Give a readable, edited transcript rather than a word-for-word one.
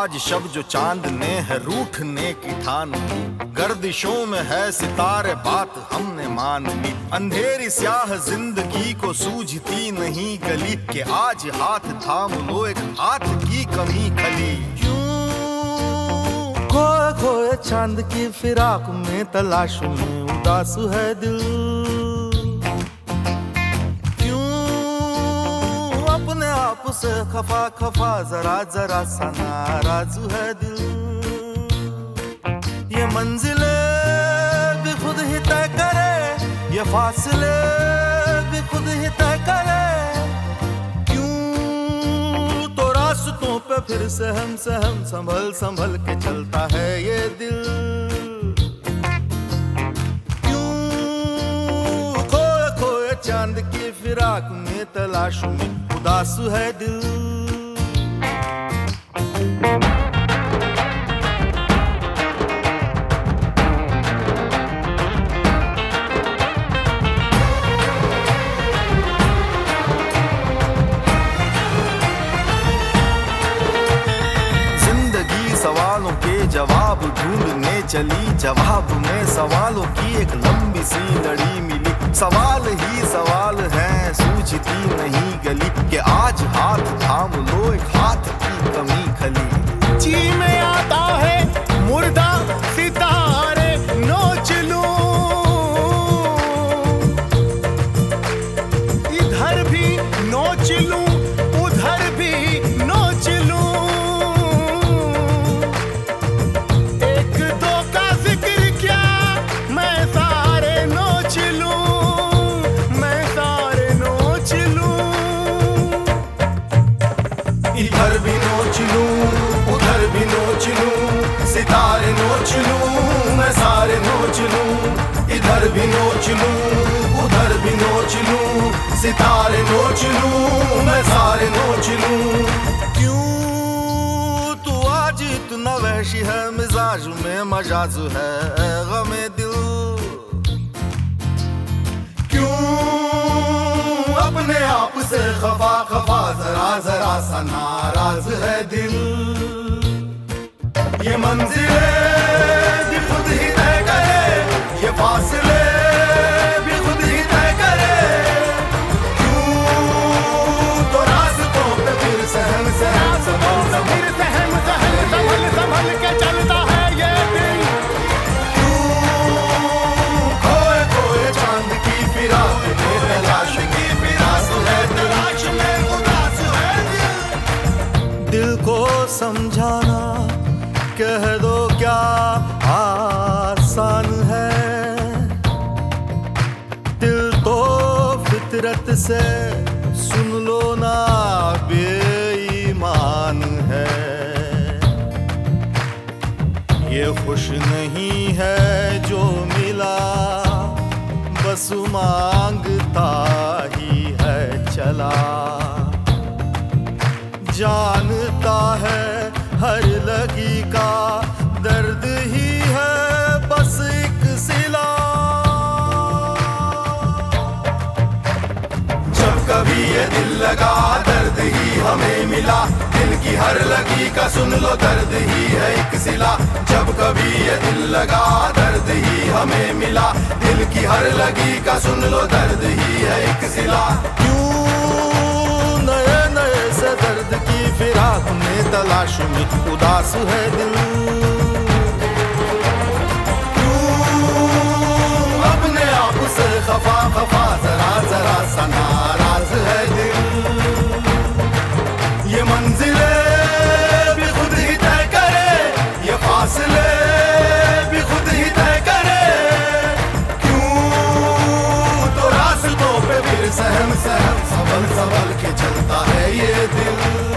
आज शब जो चांद ने है रूठने की ठान ली, गर्दिशों में है सितारे बात हमने मान ली। अंधेरी स्याह जिंदगी को सूझती नहीं गली, कि आज हाथ थाम लो एक हाथ की कमी खली। खोए खोए चांद की फिराक में तलाश में उदास है दिल, अपने आप से खफा खफा जरा जरा सा नाराज है दिल। ये मंजिले भी खुद ही तय करे, ये फासले भी खुद ही तय करे, क्यों तो रास्तों पे फिर सहम सहम संभल संभल के चलता है ये दिल। क्यों खोए खोए चांद की फिराक में तलाश में उदास है दिल। जिंदगी सवालों के जवाब ढूंढने चली, जवाब में सवालों की एक लंबी सी लड़ी मिली। सवाल ही सवाल है सूझती नहीं गली, कि आज हाथ थाम लो एक हाथ की कमी खली। जी में आता है मुर्दा सितारे नोच लूं, इधर भी नोच लूं उधर भी नोच लूं, एक दो का जिक्र क्या मैं सारे नोच लूं, मैं सारे नोच लूं। इधर भी नोच लूं उधर भी नोच लूं, सितारे नोच लूं मैं सारे नोच लूं। इधर भी नोच लूं उधर भी नोच लूं, सितारे नोच लूं मैं सारे नोच लूं। क्यों तू आज इतना वहशी है, मिजाज में मजाज है गमे दिल। क्यों अपने आप से खफा खफा जरा जरा सा नाराज है दिल। ये मंजिले भी खुद ही तय करे, ये फासले भी खुद ही तय करे, क्यों तो रास्तों पे फिर सहम सहम संभल संभल सहम सहम संभल संभल के चलता है ये दिल। खोए खोए चांद की फिराक में तलाश की फिराक है, तलाश में उदास है दिल। दिल को समझाना कह दो क्या आसान है, दिल तो फितरत से सुन लो ना बेईमान है। ये खुश नहीं है जो मिला, बस मांगता ही है चला। जानता है हर लगी का दर्द ही है बस एक सिला। जब कभी ये दिल लगा दर्द ही हमें मिला, दिल की हर लगी का सुन लो दर्द ही है एक सिला। जब कभी ये दिल लगा दर्द ही हमें मिला, दिल की हर लगी का सुन लो दर्द ही है एक सिला। क्यों नए नए से दर्द की फिराक में तलाश में उदास है दिल। अपने आप से खफा खफा जरा जरा सा नाराज है दिल। ये मंजिले भी खुद ही तय करे, ये फासले भी खुद ही तय करे, क्यों तो रास्तों पे फिर सहम सहम संभल संभल के चलता है ये दिल।